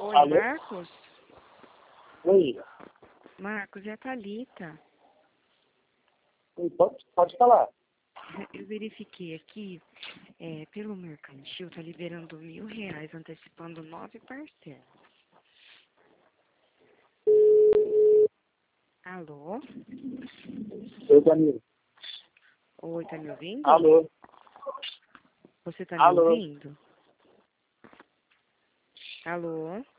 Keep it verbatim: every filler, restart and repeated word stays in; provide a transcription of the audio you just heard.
Oi, Alô? Marcos? Oi. Marcos, é a Thalita. Oi, pode, pode falar. Eu verifiquei aqui, é, pelo mercantil, tá liberando mil reais, antecipando nove parcelas. Alô? Oi, Danilo. Oi, tá me ouvindo? Alô? Você tá me Alô? ouvindo? Alô?